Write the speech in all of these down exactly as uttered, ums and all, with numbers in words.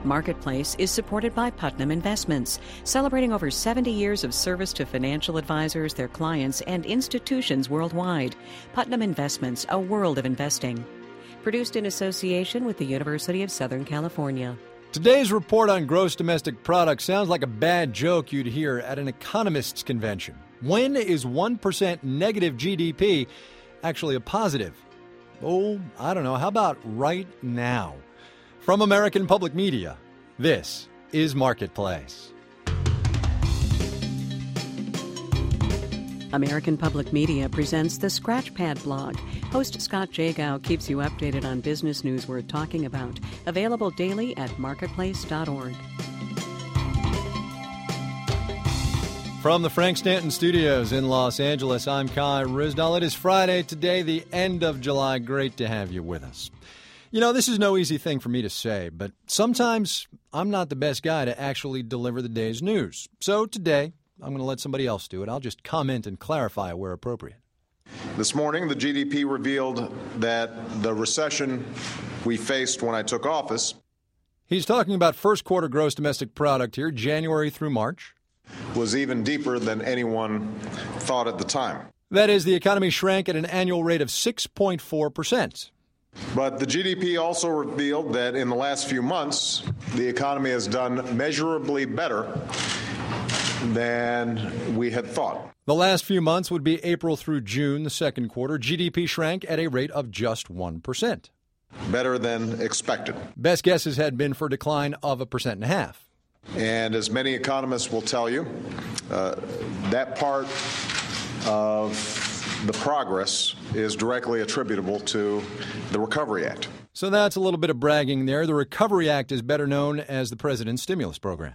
Marketplace is supported by Putnam Investments, celebrating over seventy years of service to financial advisors, their clients, and institutions worldwide. Putnam Investments, a world of investing. Produced in association with the University of Southern California. Today's report on gross domestic product sounds like a bad joke you'd hear at an economists' convention. When is one percent negative G D P actually a positive? Oh, I don't know. How about right now? From American Public Media, this is Marketplace. American Public Media presents the Scratchpad blog. Host Scott Jagow keeps you updated on business news worth talking about. Available daily at marketplace dot org. From the Frank Stanton Studios in Los Angeles, I'm Kai Ryssdal. It is Friday today, the end of July. Great to have you with us. You know, this is no easy thing for me to say, but sometimes I'm not the best guy to actually deliver the day's news. So today, I'm going to let somebody else do it. I'll just comment and clarify where appropriate. This morning, the G D P revealed that the recession we faced when I took office. He's talking about first quarter gross domestic product here, January through March. Was even deeper than anyone thought at the time. That is, the economy shrank at an annual rate of six point four percent. But the G D P also revealed that in the last few months, the economy has done measurably better than we had thought. The last few months would be April through June, the second quarter. G D P shrank at a rate of just one percent. Better than expected. Best guesses had been for a decline of a percent and a half. And as many economists will tell you, uh, that part of the progress is directly attributable to the Recovery Act. So that's a little bit of bragging there. The Recovery Act is better known as the President's stimulus program.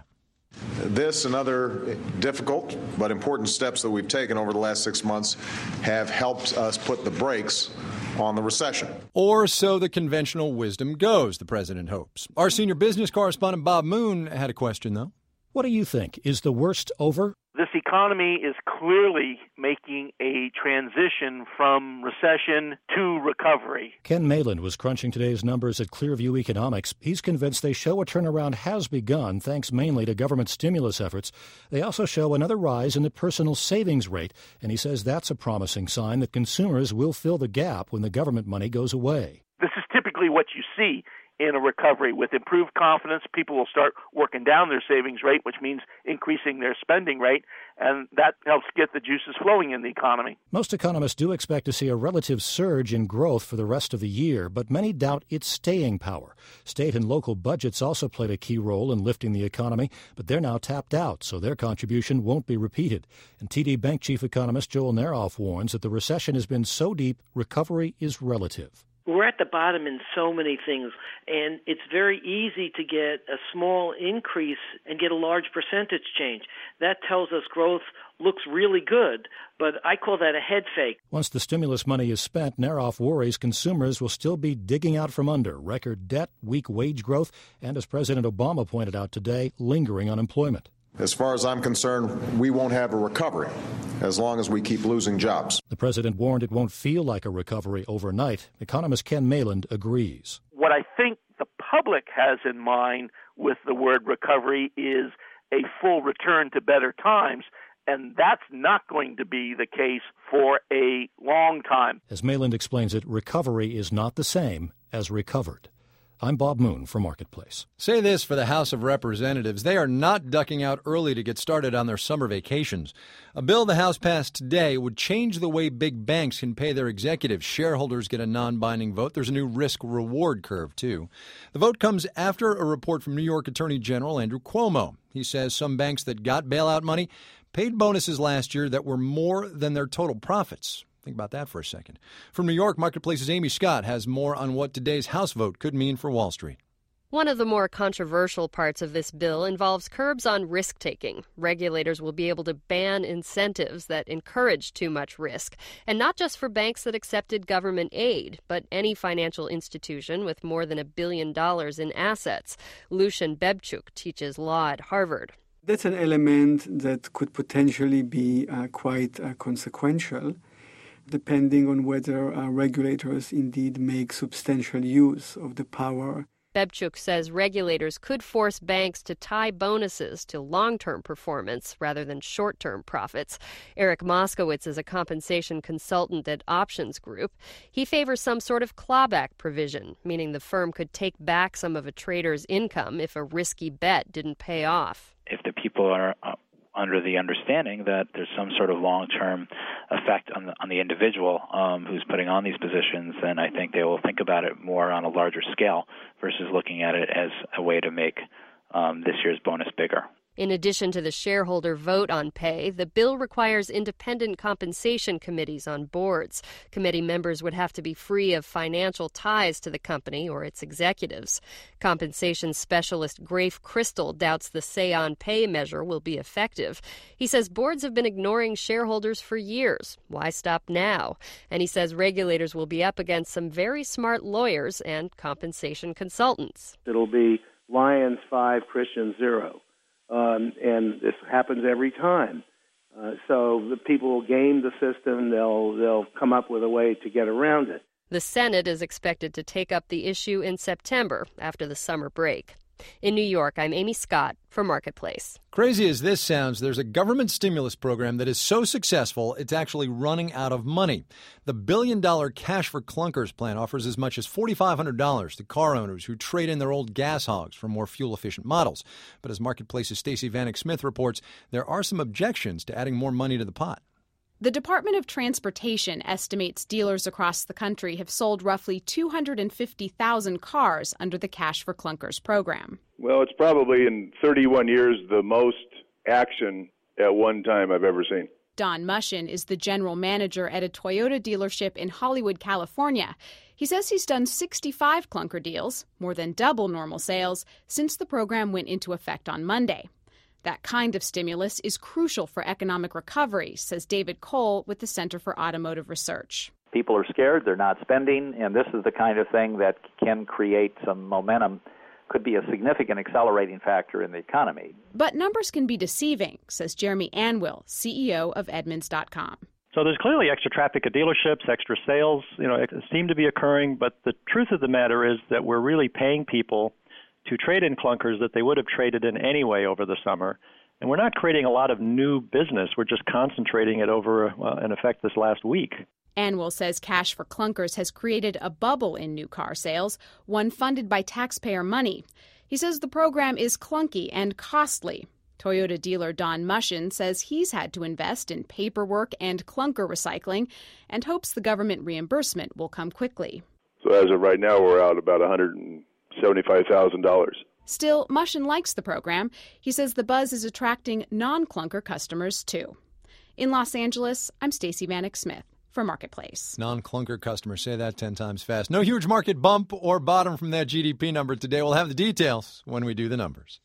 This and other difficult but important steps that we've taken over the last six months have helped us put the brakes on the recession. Or so the conventional wisdom goes, the president hopes. Our senior business correspondent Bob Moon had a question, though. What do you think? Is the worst over? This economy is clearly making a transition from recession to recovery. Ken Mayland was crunching today's numbers at Clearview Economics. He's convinced they show a turnaround has begun, thanks mainly to government stimulus efforts. They also show another rise in the personal savings rate, and he says that's a promising sign that consumers will fill the gap when the government money goes away. This is typically what you see in a recovery. With improved confidence, people will start working down their savings rate, which means increasing their spending rate, and that helps get the juices flowing in the economy. Most economists do expect to see a relative surge in growth for the rest of the year, but many doubt its staying power. State and local budgets also played a key role in lifting the economy, but they're now tapped out, so their contribution won't be repeated. And T D Bank chief economist Joel Neroff warns that the recession has been so deep, recovery is relative. We're at the bottom in so many things, and it's very easy to get a small increase and get a large percentage change. That tells us growth looks really good, but I call that a head fake. Once the stimulus money is spent, Neroff worries consumers will still be digging out from under record debt, weak wage growth, and, as President Obama pointed out today, lingering unemployment. As far as I'm concerned, we won't have a recovery as long as we keep losing jobs. The president warned it won't feel like a recovery overnight. Economist Ken Mayland agrees. What I think the public has in mind with the word recovery is a full return to better times, and that's not going to be the case for a long time. As Mayland explains it, recovery is not the same as recovered. I'm Bob Moon for Marketplace. Say this for the House of Representatives. They are not ducking out early to get started on their summer vacations. A bill the House passed today would change the way big banks can pay their executives. Shareholders get a non-binding vote. There's a new risk-reward curve, too. The vote comes after a report from New York Attorney General Andrew Cuomo. He says some banks that got bailout money paid bonuses last year that were more than their total profits. Think about that for a second. From New York, Marketplace's Amy Scott has more on what today's House vote could mean for Wall Street. One of the more controversial parts of this bill involves curbs on risk-taking. Regulators will be able to ban incentives that encourage too much risk, and not just for banks that accepted government aid, but any financial institution with more than a billion dollars in assets. Lucian Bebchuk teaches law at Harvard. That's an element that could potentially be uh, quite uh, consequential, depending on whether uh, regulators indeed make substantial use of the power Bebchuk says regulators could force banks to tie bonuses to long-term performance rather than short-term profits. Eric Moskowitz is a compensation consultant at Options Group. He favors some sort of clawback provision, meaning the firm could take back some of a trader's income if a risky bet didn't pay off. If the people are uh, under the understanding that there's some sort of long-term effect on the, on the individual um, who's putting on these positions, then I think they will think about it more on a larger scale versus looking at it as a way to make um, this year's bonus bigger. In addition to the shareholder vote on pay, the bill requires independent compensation committees on boards. Committee members would have to be free of financial ties to the company or its executives. Compensation specialist Grafe Crystal doubts the say-on-pay measure will be effective. He says boards have been ignoring shareholders for years. Why stop now? And he says regulators will be up against some very smart lawyers and compensation consultants. It'll be Lions five, Christian zero. Um, and this happens every time. Uh, so the people will game the system. They'll they'll come up with a way to get around it. The Senate is expected to take up the issue in September after the summer break. In New York, I'm Amy Scott for Marketplace. Crazy as this sounds, there's a government stimulus program that is so successful it's actually running out of money. The billion-dollar Cash for Clunkers plan offers as much as four thousand five hundred dollars to car owners who trade in their old gas hogs for more fuel-efficient models. But as Marketplace's Stacey Vanek Smith reports, there are some objections to adding more money to the pot. The Department of Transportation estimates dealers across the country have sold roughly two hundred fifty thousand cars under the Cash for Clunkers program. Well, it's probably in thirty-one years the most action at one time I've ever seen. Don Mushin is the general manager at a Toyota dealership in Hollywood, California. He says he's done sixty-five clunker deals, more than double normal sales, since the program went into effect on Monday. That kind of stimulus is crucial for economic recovery, says David Cole with the Center for Automotive Research. People are scared, they're not spending, and this is the kind of thing that can create some momentum, could be a significant accelerating factor in the economy. But numbers can be deceiving, says Jeremy Anwyl, C E O of Edmunds dot com. So there's clearly extra traffic at dealerships, extra sales, you know, seem to be occurring, but the truth of the matter is that we're really paying people to trade in clunkers that they would have traded in anyway over the summer. And we're not creating a lot of new business. We're just concentrating it over, uh, in effect, this last week. Anwyl says Cash for Clunkers has created a bubble in new car sales, one funded by taxpayer money. He says the program is clunky and costly. Toyota dealer Don Mushin says he's had to invest in paperwork and clunker recycling and hopes the government reimbursement will come quickly. So as of right now, we're out about one hundred seventy-five thousand dollars. Still, Mushin likes the program. He says the buzz is attracting non-clunker customers, too. In Los Angeles, I'm Stacey Vanek Smith for Marketplace. Non-clunker customers, say that ten times fast. No huge market bump or bottom from that G D P number today. We'll have the details when we do the numbers.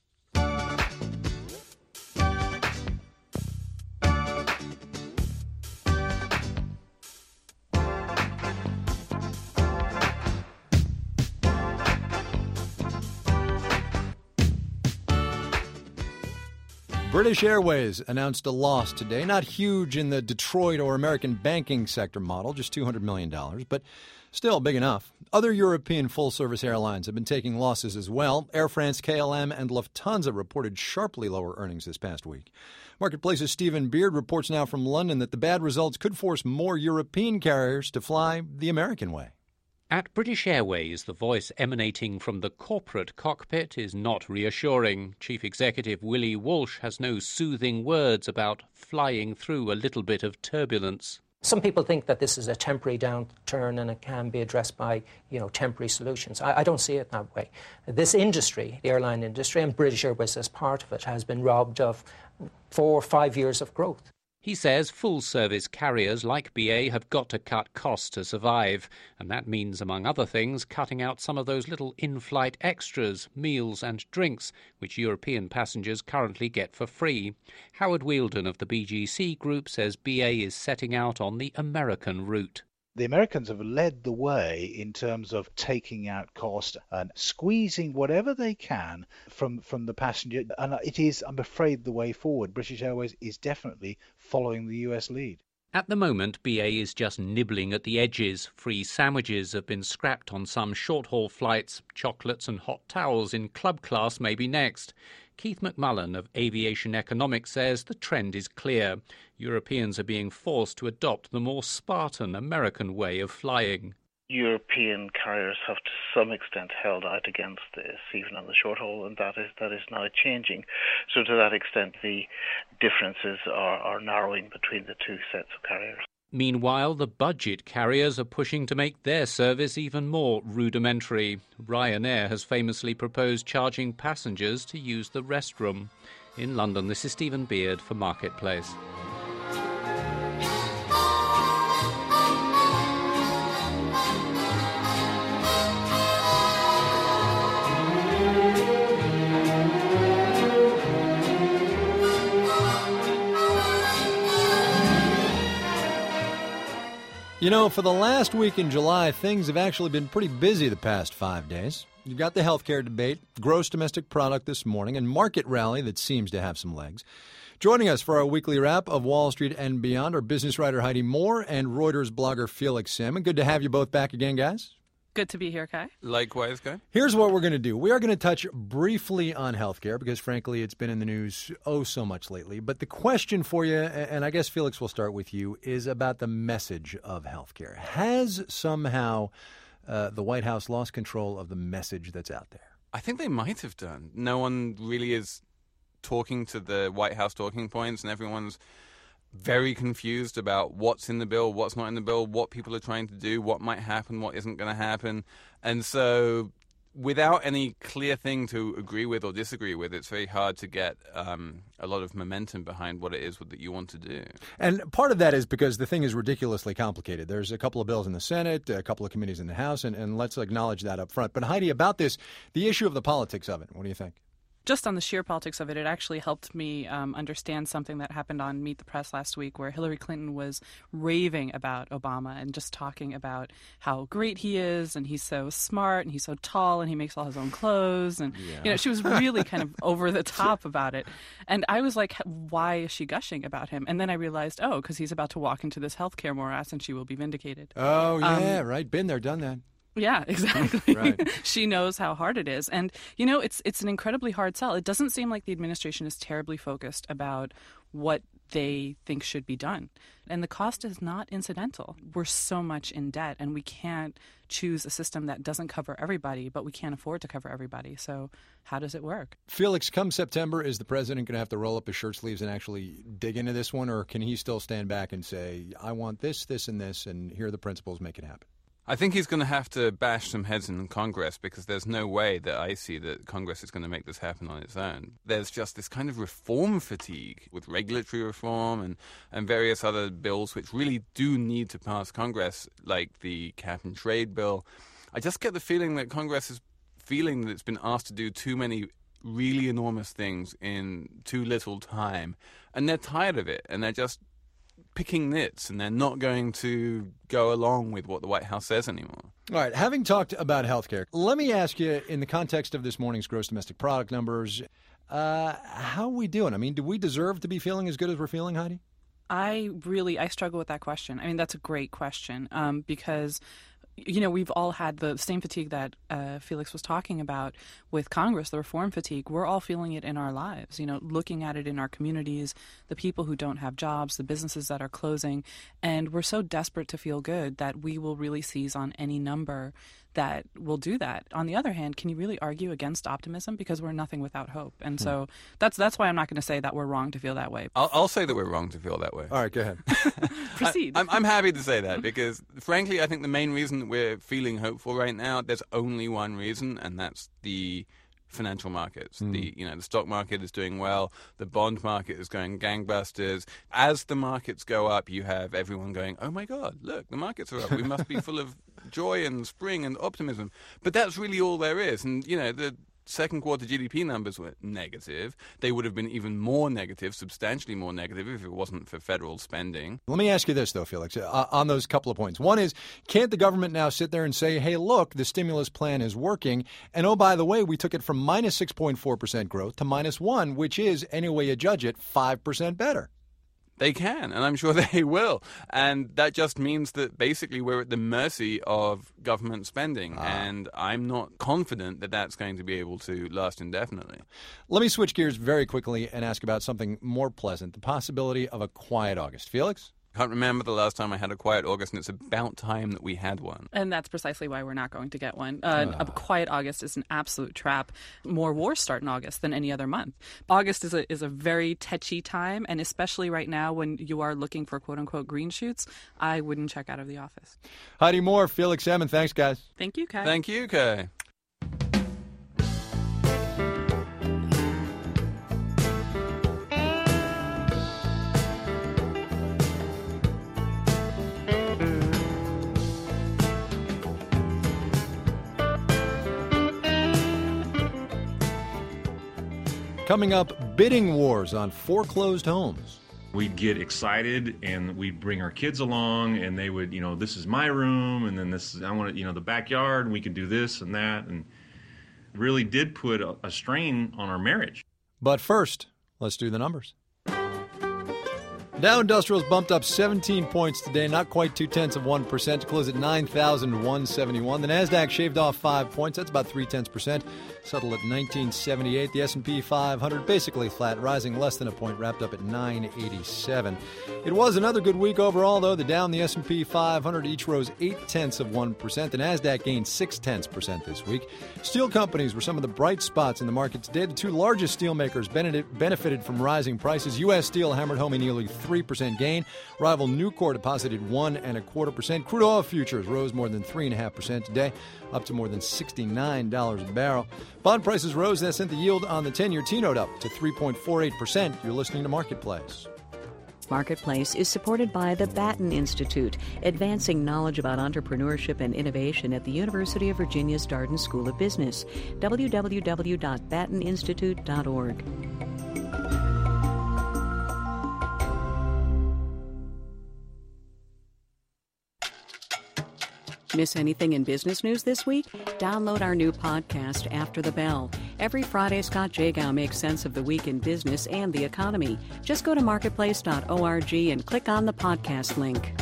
British Airways announced a loss today. Not huge in the Detroit or American banking sector model, just two hundred million dollars, but still big enough. Other European full-service airlines have been taking losses as well. Air France, K L M, and Lufthansa reported sharply lower earnings this past week. Marketplace's Stephen Beard reports now from London that the bad results could force more European carriers to fly the American way. At British Airways, the voice emanating from the corporate cockpit is not reassuring. Chief Executive Willie Walsh has no soothing words about flying through a little bit of turbulence. Some people think that this is a temporary downturn and it can be addressed by, you know, temporary solutions. I, I don't see it that way. This industry, the airline industry, and British Airways as part of it, has been robbed of four or five years of growth. He says full-service carriers like B A have got to cut costs to survive, and that means, among other things, cutting out some of those little in-flight extras, meals and drinks, which European passengers currently get for free. Howard Wheeldon of the B G C Group says B A is setting out on the American route. The Americans have led the way in terms of taking out cost and squeezing whatever they can from, from the passenger. And it is, I'm afraid, the way forward. British Airways is definitely following the U S lead. At the moment, B A is just nibbling at the edges. Free sandwiches have been scrapped on some short-haul flights. Chocolates and hot towels in club class may be next. Keith McMullen of Aviation Economics says the trend is clear. Europeans are being forced to adopt the more Spartan American way of flying. European carriers have to some extent held out against this, even on the short haul, and that is that is now changing. So to that extent, the differences are, are narrowing between the two sets of carriers. Meanwhile, the budget carriers are pushing to make their service even more rudimentary. Ryanair has famously proposed charging passengers to use the restroom. In London, this is Stephen Beard for Marketplace. You know, for the last week in July, things have actually been pretty busy the past five days. You've got the healthcare debate, gross domestic product this morning, and market rally that seems to have some legs. Joining us for our weekly wrap of Wall Street and beyond are business writer Heidi Moore and Reuters blogger Felix Salmon. Good to have you both back again, guys. Good to be here, Kai. Likewise, Kai. Here's what we're going to do. We are going to touch briefly on healthcare because, frankly, it's been in the news oh so much lately. But the question for you, and I guess, Felix, we'll start with you, is about the message of healthcare. Has somehow uh, the White House lost control of the message that's out there? I think they might have done. No one really is talking to the White House talking points, and everyone's very confused about what's in the bill, what's not in the bill, what people are trying to do, what might happen, what isn't going to happen. And so without any clear thing to agree with or disagree with, it's very hard to get um, a lot of momentum behind what it is that you want to do. And part of that is because the thing is ridiculously complicated. There's a couple of bills in the Senate, a couple of committees in the House, and, and let's acknowledge that up front. But Heidi, about this, the issue of the politics of it, what do you think? Just on the sheer politics of it, it actually helped me um, understand something that happened on Meet the Press last week where Hillary Clinton was raving about Obama and just talking about how great he is and he's so smart and he's so tall and he makes all his own clothes. And, yeah. you know, she was really kind of over the top about it. And I was like, why is she gushing about him? And then I realized, oh, because he's about to walk into this healthcare morass and she will be vindicated. Oh, yeah, um, right. Been there, done that. Yeah, exactly. Right. She knows how hard it is. And, you know, it's it's an incredibly hard sell. It doesn't seem like the administration is terribly focused about what they think should be done. And the cost is not incidental. We're so much in debt, and we can't choose a system that doesn't cover everybody, but we can't afford to cover everybody. So how does it work? Felix, come September, is the president going to have to roll up his shirt sleeves and actually dig into this one, or can he still stand back and say, I want this, this, and this, and here are the principles, make it happen? I think he's going to have to bash some heads in Congress because there's no way that I see that Congress is going to make this happen on its own. There's just this kind of reform fatigue with regulatory reform and, and various other bills which really do need to pass Congress, like the cap and trade bill. I just get the feeling that Congress is feeling that it's been asked to do too many really enormous things in too little time, and they're tired of it, and they're just picking nits, and they're not going to go along with what the White House says anymore. All right, having talked about healthcare, let me ask you, in the context of this morning's gross domestic product numbers, uh, how are we doing? I mean, do we deserve to be feeling as good as we're feeling, Heidi? I really, I struggle with that question. I mean, that's a great question um, because you know, we've all had the same fatigue that uh, Felix was talking about with Congress, the reform fatigue. We're all feeling it in our lives, you know, looking at it in our communities, the people who don't have jobs, the businesses that are closing. And we're so desperate to feel good that we will really seize on any number that will do that. On the other hand, can you really argue against optimism? Because we're nothing without hope. And hmm. so that's that's why I'm not going to say that we're wrong to feel that way. I'll, I'll say that we're wrong to feel that way. All right, go ahead. Proceed. I, I'm, I'm happy to say that because, frankly, I think the main reason we're feeling hopeful right now, there's only one reason, and that's the financial markets. Mm. The you know the stock market is doing well. The bond market is going gangbusters. As the markets go up, you have everyone going, "Oh my God, look, the markets are up. We must be full of joy and spring and optimism." But that's really all there is. And you know the second quarter G D P numbers were negative. They would have been even more negative, substantially more negative, if it wasn't for federal spending. Let me ask you this, though, Felix, uh, on those couple of points. One is, can't the government now sit there and say, hey, look, the stimulus plan is working, and oh, by the way, we took it from minus six point four percent growth to minus one, which is, any way you judge it, five percent better? They can, and I'm sure they will. And that just means that basically we're at the mercy of government spending. Ah. And I'm not confident that that's going to be able to last indefinitely. Let me switch gears very quickly and ask about something more pleasant, the possibility of a quiet August. Felix? I can't remember the last time I had a quiet August, and it's about time that we had one. And that's precisely why we're not going to get one. Uh, uh. A quiet August is an absolute trap. More wars start in August than any other month. August is a is a very tetchy time, and especially right now when you are looking for quote-unquote green shoots, I wouldn't check out of the office. Heidi Moore, Felix Salmon, thanks, guys. Thank you, Kay. Thank you, Kay. Coming up, bidding wars on foreclosed homes. We'd get excited and we'd bring our kids along and they would, you know, this is my room and then this is, I want to, you know, the backyard and we can do this and that, and really did put a, a strain on our marriage. But first, let's do the numbers. Dow Industrials bumped up seventeen points today, not quite two-tenths of one percent to close at nine thousand one hundred seventy-one. The NASDAQ shaved off five points. That's about three-tenths percent. Settled at nineteen seventy-eight. The S and P five hundred basically flat, rising less than a point, wrapped up at nine eighty-seven. It was another good week overall, though. The Dow and the S and P five hundred each rose eight-tenths of one percent. The NASDAQ gained six-tenths percent this week. Steel companies were some of the bright spots in the market today. The two largest steel makers benefited from rising prices. U S Steel hammered home a nearly three percent gain. Rival Nucor deposited one and a quarter percent. Crude oil futures rose more than three and a half percent today, up to more than sixty-nine dollars a barrel. Bond prices rose. That sent the yield on the ten-year T-note up to three point four eight percent. You're listening to Marketplace. Marketplace is supported by the Batten Institute, advancing knowledge about entrepreneurship and innovation at the University of Virginia's Darden School of Business. w w w dot batten institute dot org. Miss anything in business news this week? Download our new podcast, After the Bell. Every Friday, Scott Jagow makes sense of the week in business and the economy. Just go to marketplace dot org and click on the podcast link.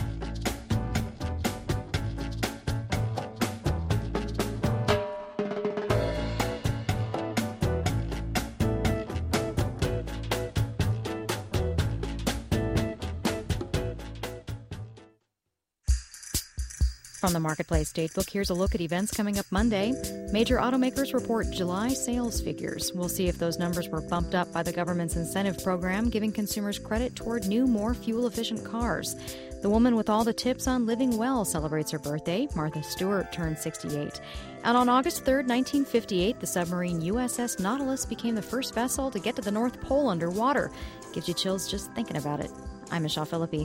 From the Marketplace Datebook, here's a look at events coming up Monday. Major automakers report July sales figures. We'll see if those numbers were bumped up by the government's incentive program, giving consumers credit toward new, more fuel-efficient cars. The woman with all the tips on living well celebrates her birthday. Martha Stewart turned sixty-eight. And on August third, nineteen fifty-eight, the submarine U S S Nautilus became the first vessel to get to the North Pole underwater. Gives you chills just thinking about it. I'm Michelle Philippi.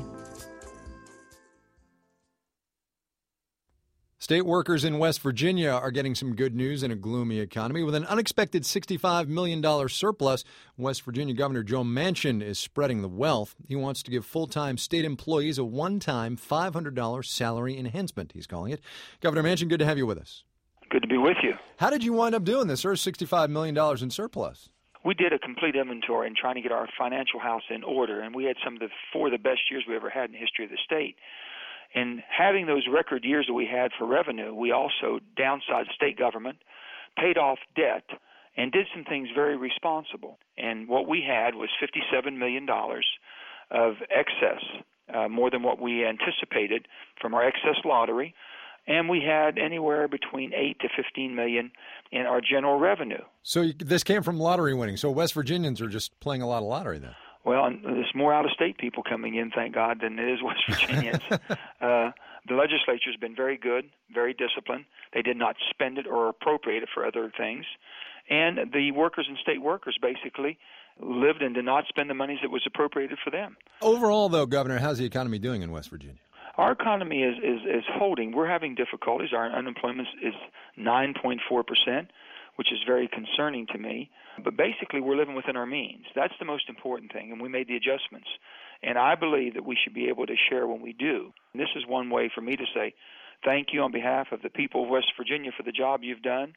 State workers in West Virginia are getting some good news in a gloomy economy. With an unexpected sixty-five million dollars surplus, West Virginia Governor Joe Manchin is spreading the wealth. He wants to give full-time state employees a one-time five hundred dollars salary enhancement, he's calling it. Governor Manchin, good to have you with us. Good to be with you. How did you wind up doing this? There's sixty-five million dollars in surplus. We did a complete inventory and trying to get our financial house in order, and we had some of the four of the best years we ever had in the history of the state. And having those record years that we had for revenue, we also downsized state government, paid off debt, and did some things very responsible. And what we had was fifty-seven million dollars of excess, uh, more than what we anticipated from our excess lottery. And we had anywhere between eight to fifteen million in our general revenue. So you, this came from lottery winning. So West Virginians are just playing a lot of lottery then. Well, there's more out-of-state people coming in, thank God, than it is West Virginians. uh, the legislature has been very good, very disciplined. They did not spend it or appropriate it for other things. And the workers and state workers basically lived and did not spend the monies that was appropriated for them. Overall, though, Governor, how's the economy doing in West Virginia? Our economy is, is, is holding. We're having difficulties. Our unemployment is nine point four percent, which is very concerning to me. But basically, we're living within our means. That's the most important thing, and we made the adjustments. And I believe that we should be able to share when we do. And this is one way for me to say thank you on behalf of the people of West Virginia for the job you've done.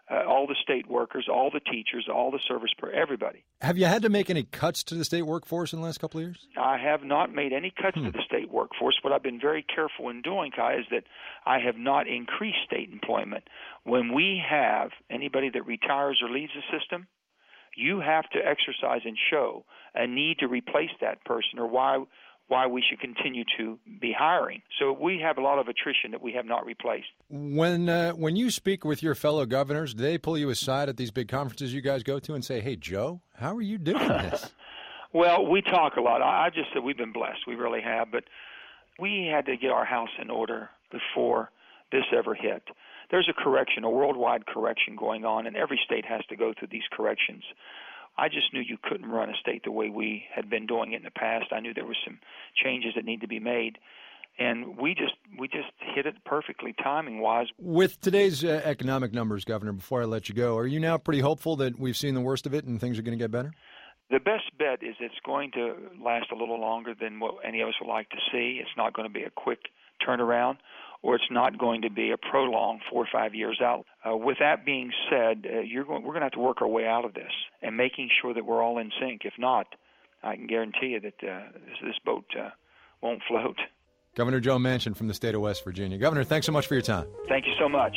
uh, all the state workers, all the teachers, all the service per everybody. Have you had to make any cuts to the state workforce in the last couple of years? I have not made any cuts hmm. to the state workforce. What I've been very careful in doing, Kai, is that I have not increased state employment. When we have anybody that retires or leaves the system, you have to exercise and show a need to replace that person or why why we should continue to be hiring. So we have a lot of attrition that we have not replaced. When uh, when you speak with your fellow governors, do they pull you aside at these big conferences you guys go to and say, hey, Joe, how are you doing this? Well, we talk a lot. I just said we've been blessed. We really have. But we had to get our house in order before this ever hit. There's a correction, a worldwide correction going on, and every state has to go through these corrections. I just knew you couldn't run a state the way we had been doing it in the past. I knew there were some changes that need to be made, and we just we just hit it perfectly timing-wise. With today's uh, economic numbers, Governor, before I let you go, are you now pretty hopeful that we've seen the worst of it and things are going to get better? The best bet is it's going to last a little longer than what any of us would like to see. It's not going to be a quick turnaround, or it's not going to be a prolonged four or five years out. Uh, with that being said, uh, you're going, we're going to have to work our way out of this and making sure that we're all in sync. If not, I can guarantee you that uh, this, this boat uh, won't float. Governor Joe Manchin from the state of West Virginia. Governor, thanks so much for your time. Thank you so much.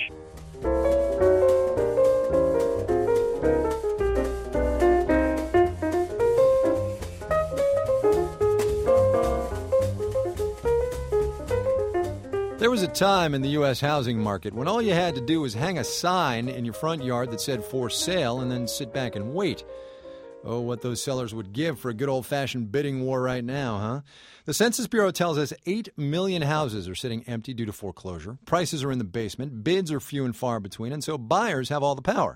There was a time in the U S housing market when all you had to do was hang a sign in your front yard that said for sale and then sit back and wait. Oh, what those sellers would give for a good old-fashioned bidding war right now, huh? The Census Bureau tells us eight million houses are sitting empty due to foreclosure. Prices are in the basement, bids are few and far between, and so buyers have all the power.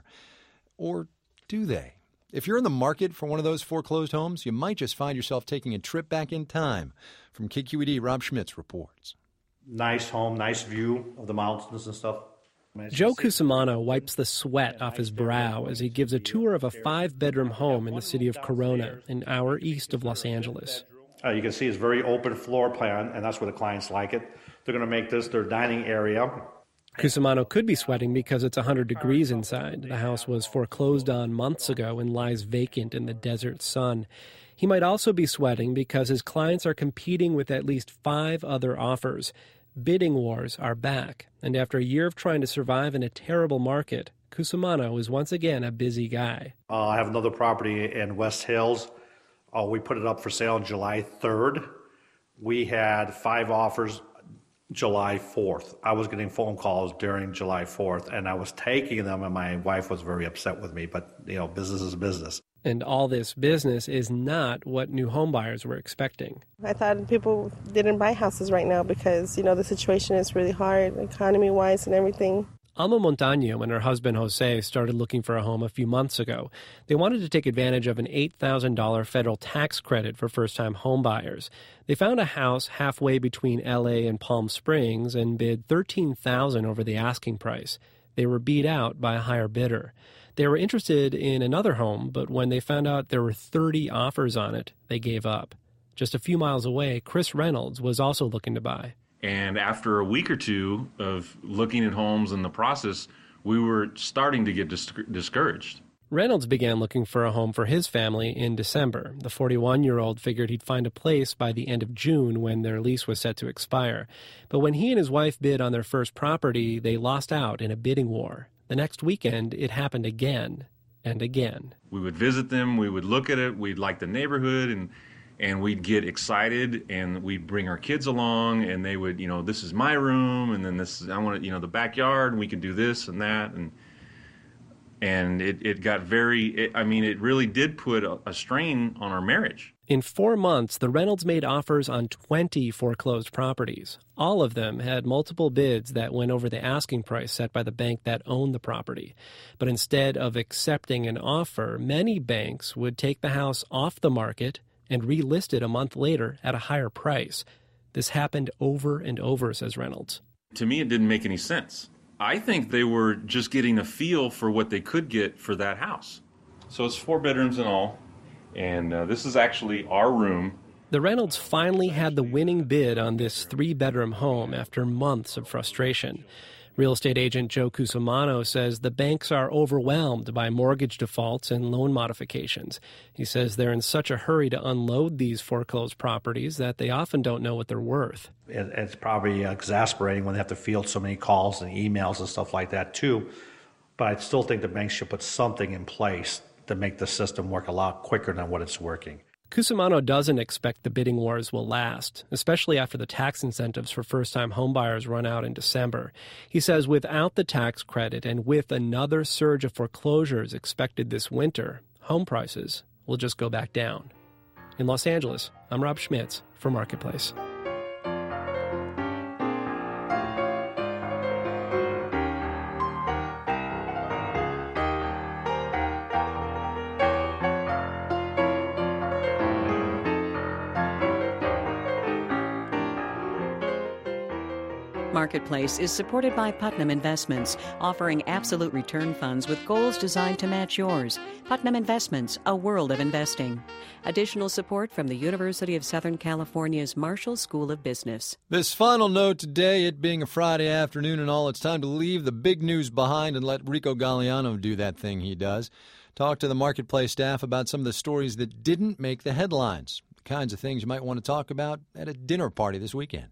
Or do they? If you're in the market for one of those foreclosed homes, you might just find yourself taking a trip back in time. From K Q E D, Rob Schmitz reports. Nice home, nice view of the mountains and stuff. Joe Cusimano wipes the sweat off his brow as he gives a tour of a five-bedroom home in the city of Corona, an hour east of Los Angeles. Uh, you can see it's very open floor plan, and that's where the clients like it. They're going to make this their dining area. Cusimano could be sweating because it's one hundred degrees inside. The house was foreclosed on months ago and lies vacant in the desert sun. He might also be sweating because his clients are competing with at least five other offers. Bidding wars are back, and after a year of trying to survive in a terrible market, Cusimano is once again a busy guy. Uh, I have another property in West Hills. Uh, we put it up for sale on July third. We had five offers July fourth. I was getting phone calls during July fourth, and I was taking them, and my wife was very upset with me, but, you know, business is business. And all this business is not what new home buyers were expecting. I thought people didn't buy houses right now because, you know, the situation is really hard, economy-wise and everything. Alma Montaño and her husband Jose started looking for a home a few months ago. They wanted to take advantage of an eight thousand dollars federal tax credit for first-time home buyers. They found a house halfway between L A and Palm Springs and bid thirteen thousand dollars over the asking price. They were beat out by a higher bidder. They were interested in another home, but when they found out there were thirty offers on it, they gave up. Just a few miles away, Chris Reynolds was also looking to buy. And after a week or two of looking at homes in the process, we were starting to get dis- discouraged. Reynolds began looking for a home for his family in December. The forty-one-year-old figured he'd find a place by the end of June when their lease was set to expire. But when he and his wife bid on their first property, they lost out in a bidding war. The next weekend, it happened again and again. We would visit them, we would look at it, we'd like the neighborhood, and and we'd get excited, and we'd bring our kids along, and they would, you know, this is my room, and then this is, I want to, you know, the backyard, and we can do this and that, and and it, it got very, it, I mean, it really did put a, a strain on our marriage. In four months, the Reynolds made offers on twenty foreclosed properties. All of them had multiple bids that went over the asking price set by the bank that owned the property. But instead of accepting an offer, many banks would take the house off the market and relist it a month later at a higher price. This happened over and over, says Reynolds. To me, it didn't make any sense. I think they were just getting a feel for what they could get for that house. So it's four bedrooms in all. And uh, this is actually our room. The Reynolds finally had the winning bid on this three-bedroom home after months of frustration. Real estate agent Joe Cusimano says the banks are overwhelmed by mortgage defaults and loan modifications. He says they're in such a hurry to unload these foreclosed properties that they often don't know what they're worth. It's probably exasperating when they have to field so many calls and emails and stuff like that too. But I still think the banks should put something in place to make the system work a lot quicker than what it's working. Cusimano doesn't expect the bidding wars will last, especially after the tax incentives for first-time homebuyers run out in December. He says without the tax credit and with another surge of foreclosures expected this winter, home prices will just go back down. In Los Angeles, I'm Rob Schmitz for Marketplace. Marketplace is supported by Putnam Investments, offering absolute return funds with goals designed to match yours. Putnam Investments, a world of investing. Additional support from the University of Southern California's Marshall School of Business. This final note today, it being a Friday afternoon and all, it's time to leave the big news behind and let Rico Galliano do that thing he does. Talk to the Marketplace staff about some of the stories that didn't make the headlines, the kinds of things you might want to talk about at a dinner party this weekend.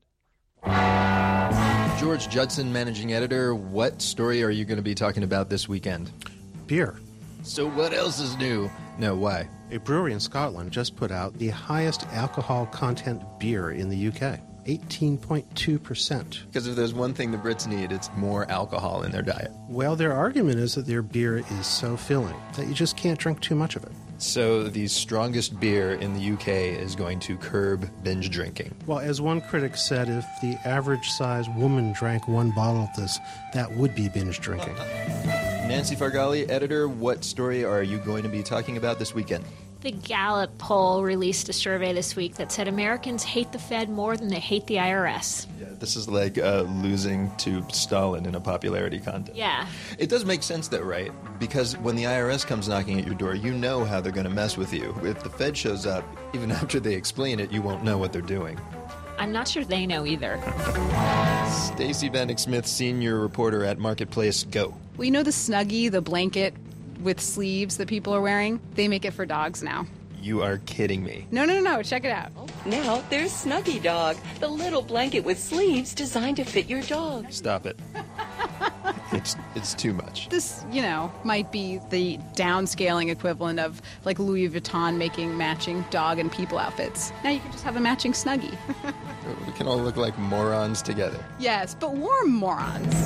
George Judson, managing editor, what story are you going to be talking about this weekend? Beer. So what else is new? No, why? A brewery in Scotland just put out the highest alcohol content beer in the U K, eighteen point two percent. Because if there's one thing the Brits need, it's more alcohol in their diet. Well, their argument is that their beer is so filling that you just can't drink too much of it. So the strongest beer in the U K is going to curb binge drinking. Well, as one critic said, if the average-sized woman drank one bottle of this, that would be binge drinking. Nancy Fargali, editor, what story are you going to be talking about this weekend? The Gallup poll released a survey this week that said Americans hate the Fed more than they hate the I R S. Yeah, this is like uh, losing to Stalin in a popularity contest. Yeah. It does make sense, though, right? Because when the I R S comes knocking at your door, you know how they're going to mess with you. If the Fed shows up, even after they explain it, you won't know what they're doing. I'm not sure they know either. Stacey Vanek Smith, senior reporter at Marketplace, go. Well, you know the Snuggie, the blanket with sleeves that people are wearing? They make it for dogs now. You are kidding me. No, no, no, no. Check it out. Now there's Snuggie Dog, the little blanket with sleeves designed to fit your dog. Stop it. It's it's too much. This, you know, might be the downscaling equivalent of like Louis Vuitton making matching dog and people outfits. Now you can just have a matching Snuggie. We can all look like morons together. Yes, but warm morons.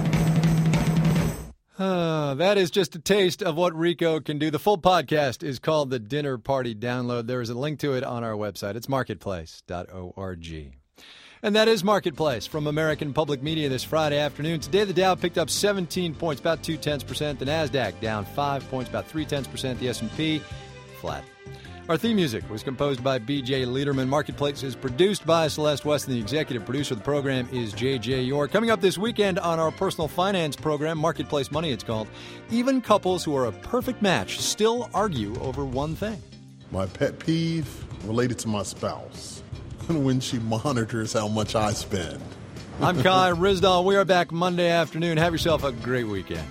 Uh, that is just a taste of what Rico can do. The full podcast is called The Dinner Party Download. There is a link to it on our website. It's marketplace dot org. And that is Marketplace from American Public Media this Friday afternoon. Today, the Dow picked up seventeen points, about two-tenths percent. The NASDAQ down five points, about three-tenths percent. The S and P flat. Our theme music was composed by B J Liederman. Marketplace is produced by Celeste West, and the executive producer of the program is J J York. Coming up this weekend on our personal finance program, Marketplace Money it's called, even couples who are a perfect match still argue over one thing. My pet peeve related to my spouse, when she monitors how much I spend. I'm Kai Rizdal. We are back Monday afternoon. Have yourself a great weekend.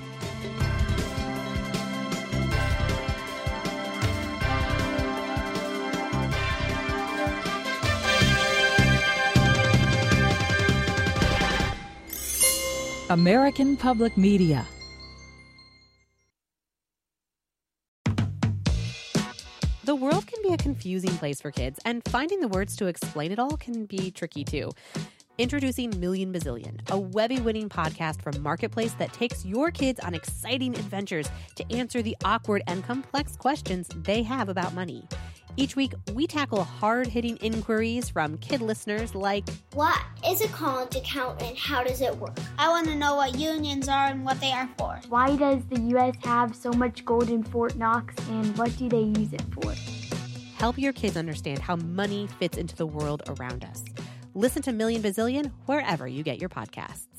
American Public Media. The world can be a confusing place for kids, and finding the words to explain it all can be tricky too. Introducing Million Bazillion, a Webby-winning podcast from Marketplace that takes your kids on exciting adventures to answer the awkward and complex questions they have about money. Each week, we tackle hard-hitting inquiries from kid listeners like, what is a college account and how does it work? I want to know what unions are and what they are for. Why does the U S have so much gold in Fort Knox, and what do they use it for? Help your kids understand how money fits into the world around us. Listen to Million Bazillion wherever you get your podcasts.